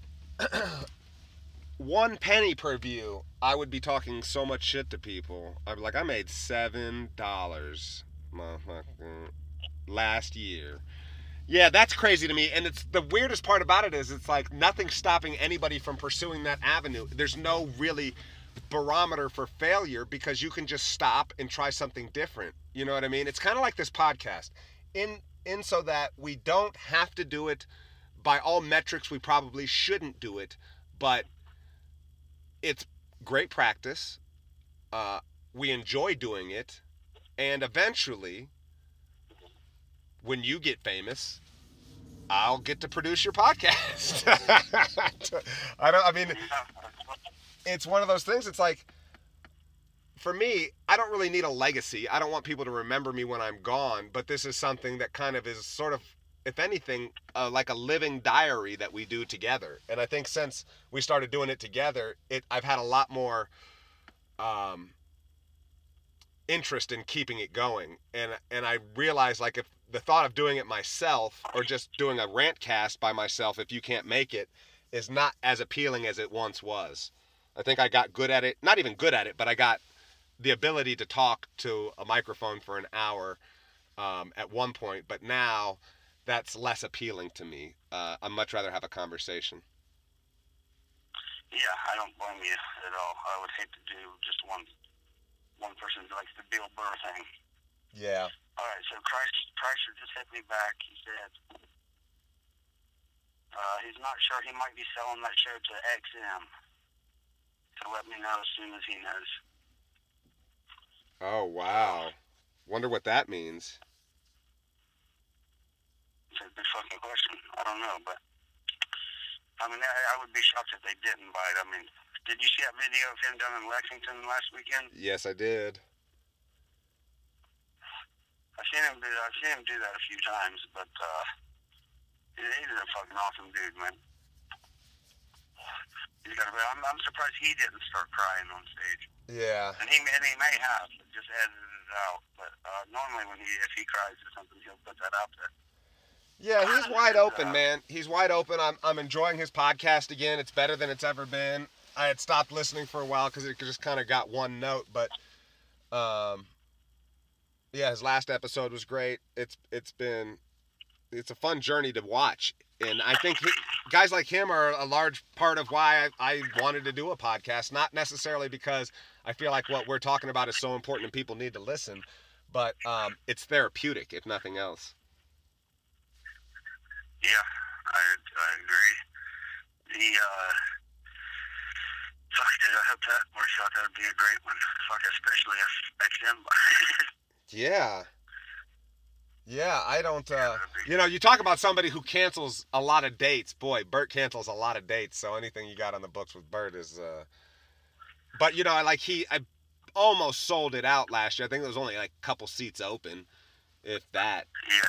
one penny per view, I would be talking so much shit to people. I'd be like, I made seven dollars, motherfucker, last year. Yeah, that's crazy to me. And it's the weirdest part about it is it's like nothing's stopping anybody from pursuing that avenue. There's no really barometer for failure because you can just stop and try something different. You know what I mean? It's kind of like this podcast. In in so that we don't have to do it by all metrics, we probably shouldn't do it, but it's great practice. Uh, we enjoy doing it, and eventually, when you get famous, I'll get to produce your podcast. I don't. I mean, it's one of those things. It's like, for me, I don't really need a legacy. I don't want people to remember me when I'm gone. But this is something that kind of is sort of, if anything, uh, like a living diary that we do together. And I think since we started doing it together, it I've had a lot more um, interest in keeping it going. And and I realized, like, if the thought of doing it myself or just doing a rant cast by myself, if you can't make it, is not as appealing as it once was. I think I got good at it. Not even good at it, but I got the ability to talk to a microphone for an hour um, at one point. But now that's less appealing to me. Uh, I'd much rather have a conversation. Yeah, I don't blame you at all. I would hate to do just one one person like the Bill Burr thing. Yeah. All right, so Christ, Chrysler just hit me back. He said uh, he's not sure. He might be selling that show to X M. So let me know as soon as he knows. Oh, wow. Wonder what that means. It's a good fucking question. I don't know, but I mean, I, I would be shocked if they didn't buy it. I mean, did you see that video of him down in Lexington last weekend? Yes, I did. I've seen him do. I've seen him do that a few times, but uh, he's a fucking awesome dude, man. He's got. I'm, I'm surprised he didn't start crying on stage. Yeah. And he, and he may have just edited it out, but uh, normally when he, if he cries or something, he'll put that out there. Yeah, he's wide open, man. He's wide open. I'm I'm enjoying his podcast again. It's better than it's ever been. I had stopped listening for a while because it just kind of got one note, but um, yeah, his last episode was great. It's it's been it's a fun journey to watch, and I think he, guys like him are a large part of why I, I wanted to do a podcast. Not necessarily because I feel like what we're talking about is so important and people need to listen, but um, it's therapeutic, if nothing else. Yeah, I, I agree. The, uh, fuck, dude, I hope that works out. That would be a great one. Fuck, especially if X M. Yeah. Yeah, I don't, uh, you know, you talk about somebody who cancels a lot of dates. Boy, Bert cancels a lot of dates, so anything you got on the books with Bert is, uh, but, you know, like he, I almost sold it out last year. I think there was only like a couple seats open, if that. Yeah.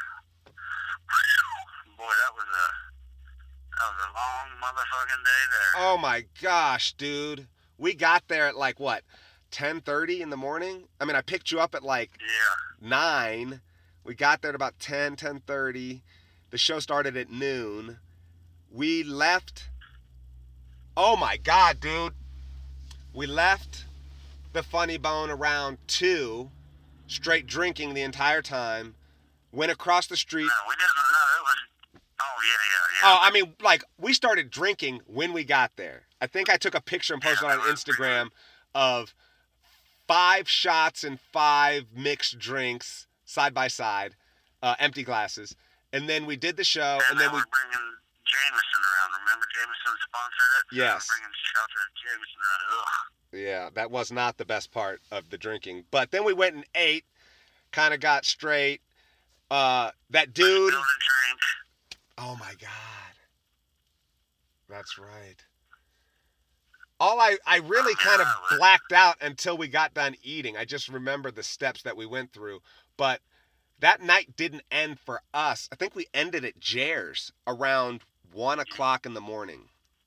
Boy, that was a that was a long motherfucking day there. Oh my gosh, dude. We got there at like what, ten thirty in the morning? I mean, I picked you up at like yeah. nine. We got there at about ten, ten thirty. The show started at noon. We left. Oh my God, dude. We left the Funny Bone around two, straight drinking the entire time. Went across the street. No, we didn't. No, it was. Oh yeah, yeah, yeah. Oh, I mean, like, we started drinking when we got there. I think I took a picture and posted on Instagram of five shots and five mixed drinks side by side, uh, empty glasses. And then we did the show, and, and then they we. were bringing Jameson around. Remember Jameson sponsored it? Yes. They were bringing shots of Jameson around. Ugh. Yeah, that was not the best part of the drinking. But then we went and ate, kind of got straight. Uh, that dude. Build a drink. Oh my God. That's right. All I, I really kind of blacked out until we got done eating. I just remember the steps that we went through. But that night didn't end for us. I think we ended at Jer's around one o'clock in the morning.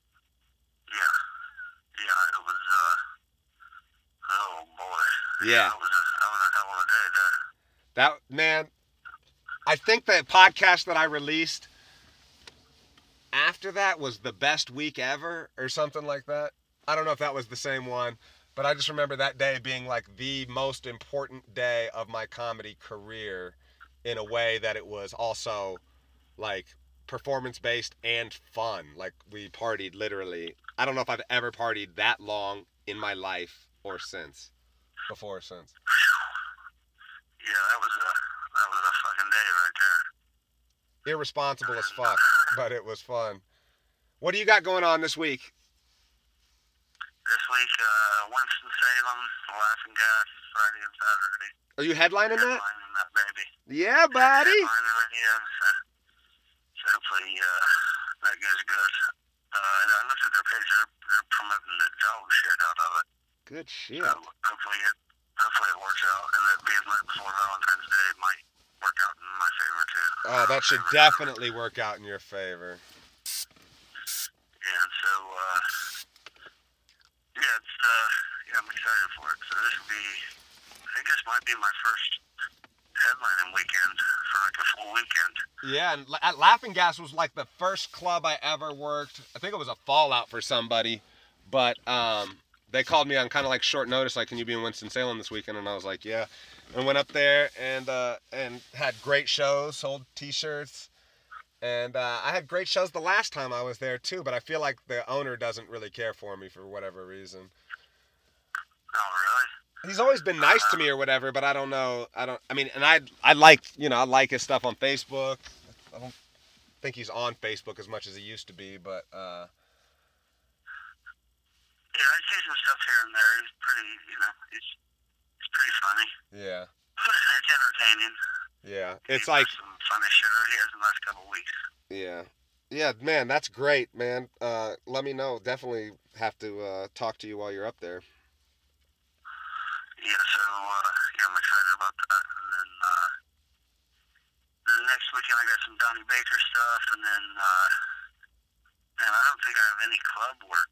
Yeah. Yeah, it was, uh, oh boy. Yeah. That was a, that was a hell of a day there. That, man, I think the podcast that I released after that was the best week ever or something like that. I don't know if that was the same one, but I just remember that day being like the most important day of my comedy career in a way that it was also like performance-based and fun. Like we partied literally. I don't know if I've ever partied that long in my life or since. Before or since. Yeah, that was a, that was a fucking day right there. Irresponsible as fuck, but it was fun. What do you got going on this week? This week, uh, Winston-Salem, Laughing Gas, Friday and Saturday. Are you headlining that? Headlining that baby. Yeah, buddy. Headlining it, yeah. So, so hopefully, uh, that goes good. Uh, I looked at their page. They're, they're promoting the dog shit out of it. Good shit. So hopefully it, hopefully it works out. And it being right before Valentine's Day might work out in my favor, too. Oh, that should definitely work out in your favor. Yeah, and so, uh, yeah, it's, uh, yeah, I'm excited for it. So this will be, I think this might be my first headlining weekend for like a full weekend. Yeah, and at Laughing Gas was like the first club I ever worked. I think it was a fallout for somebody, but um, they called me on kind of like short notice, like, can you be in Winston-Salem this weekend? And I was like, yeah. And went up there and uh, and had great shows, sold T-shirts. And uh, I had great shows the last time I was there too, but I feel like the owner doesn't really care for me for whatever reason. Oh, really? He's always been nice to me or whatever, but I don't know. I don't. I mean, and I I like you know I like his stuff on Facebook. I don't think he's on Facebook as much as he used to be, but. Uh, yeah, I see some stuff here and there. He's pretty, you know, he's he's pretty funny. Yeah. It's entertaining. Yeah, it's He's like got some funny shit he has in the last couple of weeks. yeah, yeah, man, that's great, man. Uh, let me know. Definitely have to uh, talk to you while you're up there. Yeah, so uh, yeah, I'm excited about that. And then, uh, then next weekend I got some Donnie Baker stuff, and then uh, man, I don't think I have any club work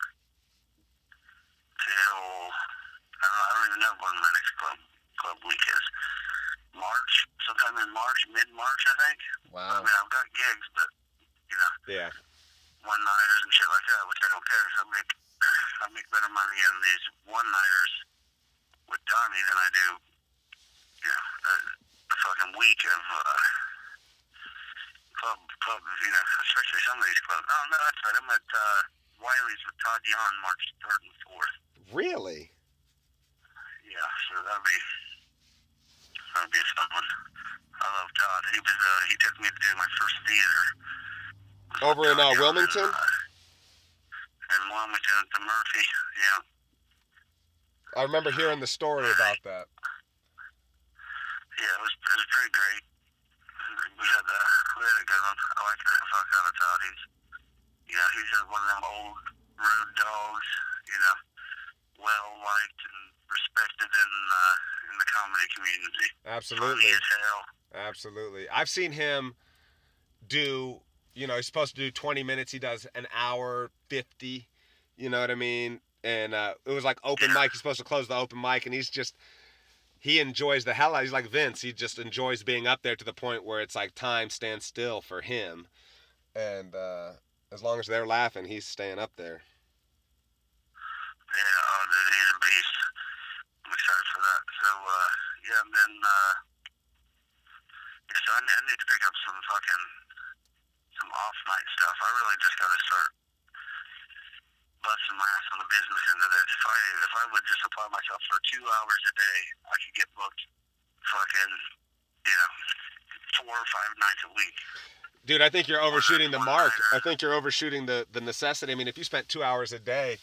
till I don't, I don't even know when my next club club week is. March, sometime in March, mid-March, I think. Wow. I mean, I've got gigs, but you know, Yeah. one-nighters and shit like that, which I don't care. So I make I make better money in these one-nighters with Donnie than I do, you know, a, a fucking week of uh, club club. You know, especially some of these clubs. Oh no, that's right. I'm at uh, Wiley's with Todd Yon March third and fourth. Really? Yeah, so that'll be. That'd be a fun one. I love Todd. He was uh, he took me to do my first theater. Over in uh, Wilmington? In, uh, in Wilmington at the Murphy, yeah. I remember hearing the story about that. Yeah, it was it was pretty great. We had a we had a good one. I like the fuck out of Todd. He's you know he's just one of them old road dogs. You know, well liked and respected in uh, in the comedy community. Absolutely. Funny as hell. Absolutely. I've seen him do, you know, he's supposed to do twenty minutes. He does an hour fifty. You know what I mean? And uh, it was like open mic. He's supposed to close the open mic, and he's just, he enjoys the hell out. He's like Vince. He just enjoys being up there to the point where it's like time stands still for him. And uh, as long as they're laughing, he's staying up there. Yeah, oh, dude, he's a beast. I'm excited for that. So, uh, yeah, and then, uh, yeah, so I, I need to pick up some fucking, some off-night stuff. I really just got to start busting my ass on the business end of this. If I, if I would just apply myself for two hours a day, I could get booked fucking, you know, four or five nights a week. Dude, I think you're overshooting the mark. I think you're overshooting the, the necessity. I mean, if you spent two hours a day,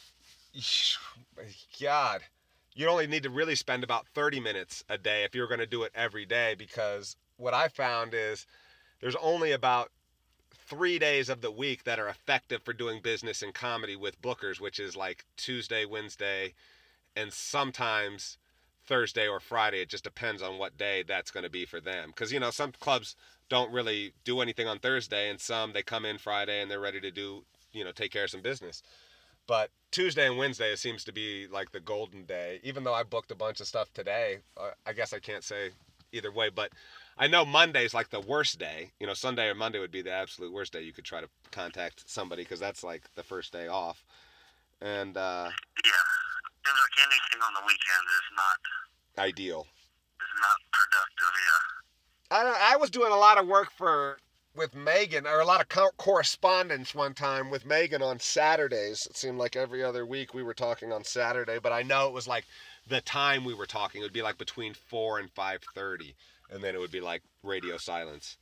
God, you only need to really spend about thirty minutes a day if you're going to do it every day, because what I found is there's only about three days of the week that are effective for doing business in comedy with bookers, which is like Tuesday, Wednesday, and sometimes Thursday or Friday. It just depends on what day that's going to be for them. Because, you know, some clubs don't really do anything on Thursday, and some they come in Friday and they're ready to do, you know, take care of some business. But Tuesday and Wednesday, it seems to be like the golden day. Even though I booked a bunch of stuff today, uh, I guess I can't say either way. But I know Monday's like the worst day. You know, Sunday or Monday would be the absolute worst day. You could try to contact somebody because that's like the first day off. And uh, yeah, seems like anything on the weekend is not ideal. Is not productive. Yeah. I don't, I was doing a lot of work for. with Megan, or a lot of co- correspondence one time with Megan on Saturdays. It seemed like every other week we were talking on Saturday, but I know it was like the time we were talking. It would be like between four and five thirty, and then it would be like radio silence.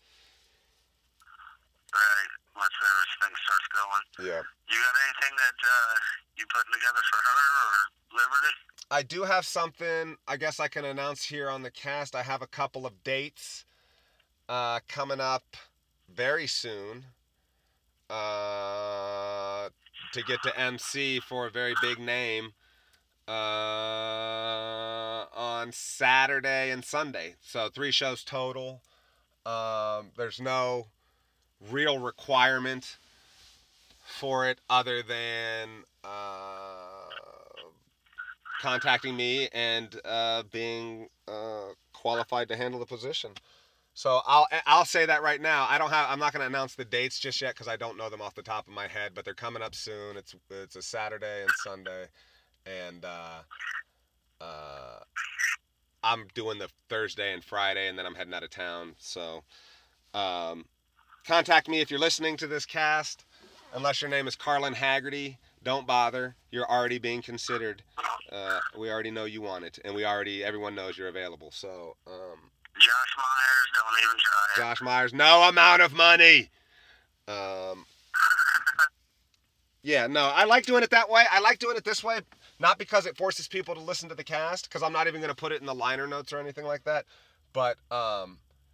Right, once everything starts going. Yeah. You got anything that uh, you putting together for her or Liberty? I do have something I guess I can announce here on the cast. I have a couple of dates uh, coming up very soon uh, to get to M C for a very big name uh, on Saturday and Sunday. So three shows total. Um, there's no real requirement for it other than uh, contacting me and uh, being uh, qualified to handle the position. So I'll I'll say that right now. I don't have. I'm not going to announce the dates just yet because I don't know them off the top of my head. But they're coming up soon. It's it's a Saturday and Sunday, and uh, uh, I'm doing the Thursday and Friday, and then I'm heading out of town. So um, contact me if you're listening to this cast. Unless your name is Carlin Haggerty, don't bother. You're already being considered. Uh, we already know you want it, and we already everyone knows you're available. So. Um, Josh Myers, don't even try it. Josh Myers, no amount of money. Um, yeah, no, I like doing it that way. I like doing it this way, not because it forces people to listen to the cast, because I'm not even going to put it in the liner notes or anything like that. But um,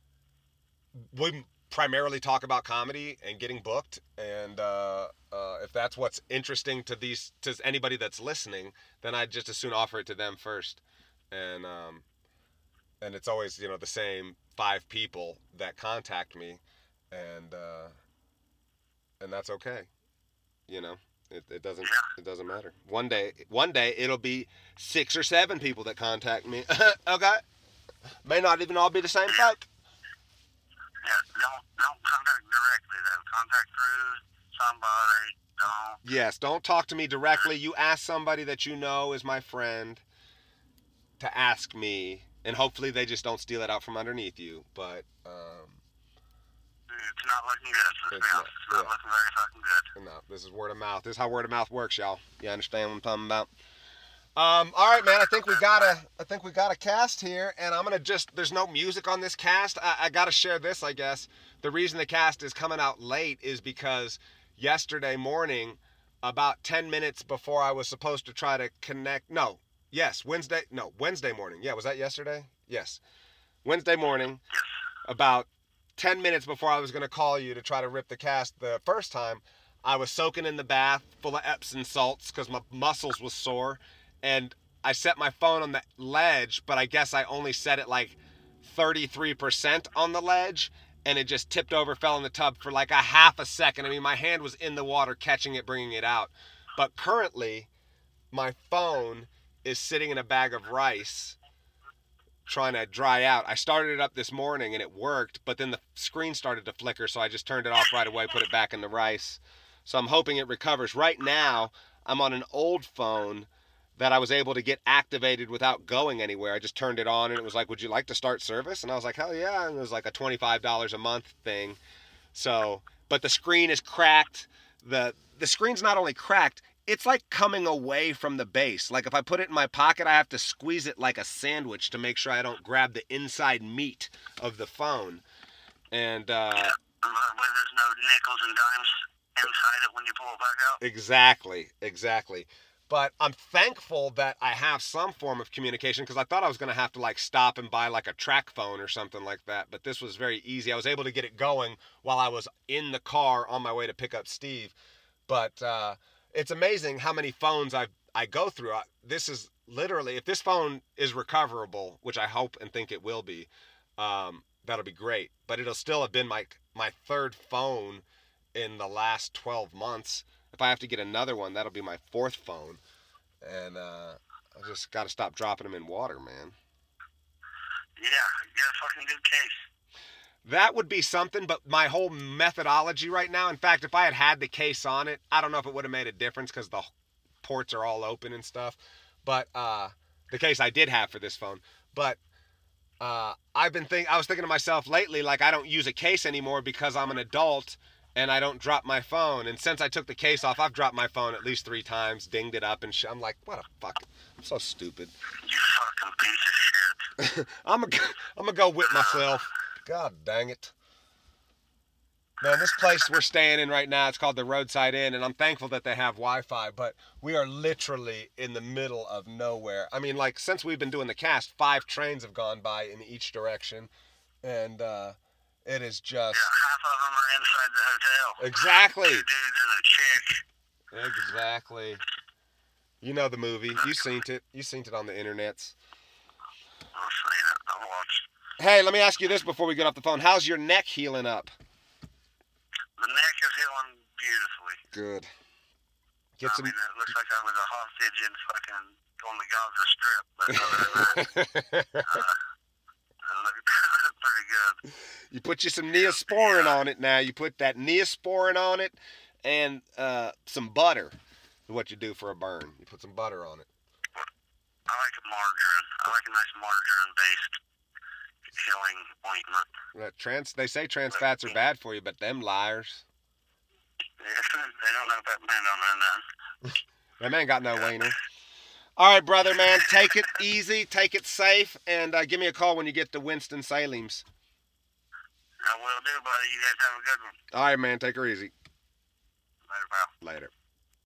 we primarily talk about comedy and getting booked, and uh, uh, if that's what's interesting to these to anybody that's listening, then I'd just as soon offer it to them first, and. Um, And it's always, you know, the same five people that contact me, and uh, and that's okay. You know, it, it doesn't it doesn't matter. One day, one day it'll be six or seven people that contact me. Okay, may not even all be the same folk. Yeah, don't don't contact directly though. Contact through somebody. Don't. Yes, don't talk to me directly. You ask somebody that you know is my friend to ask me. And hopefully they just don't steal it out from underneath you. But um, it's not looking good. Let's be honest. It's not yeah. looking very fucking good. No, this is word of mouth. This is how word of mouth works, y'all. You understand what I'm talking about? Um, all right, man. I think we got a. I think we got a cast here, and I'm gonna just. There's no music on this cast. I, I gotta share this, I guess. The reason the cast is coming out late is because yesterday morning, about ten minutes before I was supposed to try to connect. No. Yes, Wednesday, no, Wednesday morning. Yeah, was that yesterday? Yes. Wednesday morning, about ten minutes before I was going to call you to try to rip the cast the first time, I was soaking in the bath full of Epsom salts because my muscles was sore, and I set my phone on the ledge, but I guess I only set it like thirty-three percent on the ledge, and it just tipped over, fell in the tub for like a half a second. I mean, my hand was in the water catching it, bringing it out. But currently, my phone is sitting in a bag of rice trying to dry out. I started it up this morning and it worked, but then the screen started to flicker, so I just turned it off right away, put it back in the rice. So I'm hoping it recovers. Right now, I'm on an old phone that I was able to get activated without going anywhere. I just turned it on and it was like, would you like to start service? And I was like, hell yeah. And it was like a twenty-five dollars a month thing. So, but the screen is cracked. The, the screen's not only cracked, it's like coming away from the base. Like if I put it in my pocket, I have to squeeze it like a sandwich to make sure I don't grab the inside meat of the phone. And, uh, Yeah, but there's no nickels and dimes inside it when you pull it back out. exactly, exactly. But I'm thankful that I have some form of communication, because I thought I was going to have to like stop and buy like a track phone or something like that. But this was very easy. I was able to get it going while I was in the car on my way to pick up Steve. But uh, it's amazing how many phones I I go through. I, this is literally, if this phone is recoverable, which I hope and think it will be, um, that'll be great. But it'll still have been my my third phone in the last twelve months. If I have to get another one, that'll be my fourth phone. And uh, I just got to stop dropping them in water, man. Yeah, you're a fucking good case. That would be something, but my whole methodology right now, in fact, if I had had the case on it, I don't know if it would have made a difference because the ports are all open and stuff. But uh, the case I did have for this phone. But uh, I've been think I was thinking to myself lately, like I don't use a case anymore because I'm an adult and I don't drop my phone. And since I took the case off, I've dropped my phone at least three times, dinged it up, and sh- I'm like, what a fuck. I'm so stupid. You fucking piece of shit. I'm gonna I'm gonna go whip myself. God dang it. Man, this place we're staying in right now, it's called the Roadside Inn, and I'm thankful that they have Wi-Fi, but we are literally in the middle of nowhere. I mean, like, since we've been doing the cast, five trains have gone by in each direction, and uh, it is just... Yeah, half of them are inside the hotel. Exactly. Two dudes and a chick. Exactly. You know the movie. You seen it. You seen it on the internets. I've seen it. I've watched. Hey, let me ask you this before we get off the phone. How's your neck healing up? The neck is healing beautifully. Good. Get I some... mean, it looks like I was a hostage in fucking on the Gaza Strip, but other than that, uh, it looked pretty good. You put you some Neosporin on it now. You put that Neosporin on it and uh, some butter is what you do for a burn. You put some butter on it. I like margarine. I like a nice margarine-based healing ointment. That trans, they say trans fats are bad for you, but them liars. Yeah, they don't know that man don't know nothing. That man got no wiener. All right, brother, man. Take it easy. Take it safe. And uh, give me a call when you get to Winston-Salem's. I will do, buddy. You guys have a good one. All right, man. Take her easy. Later, pal. Later.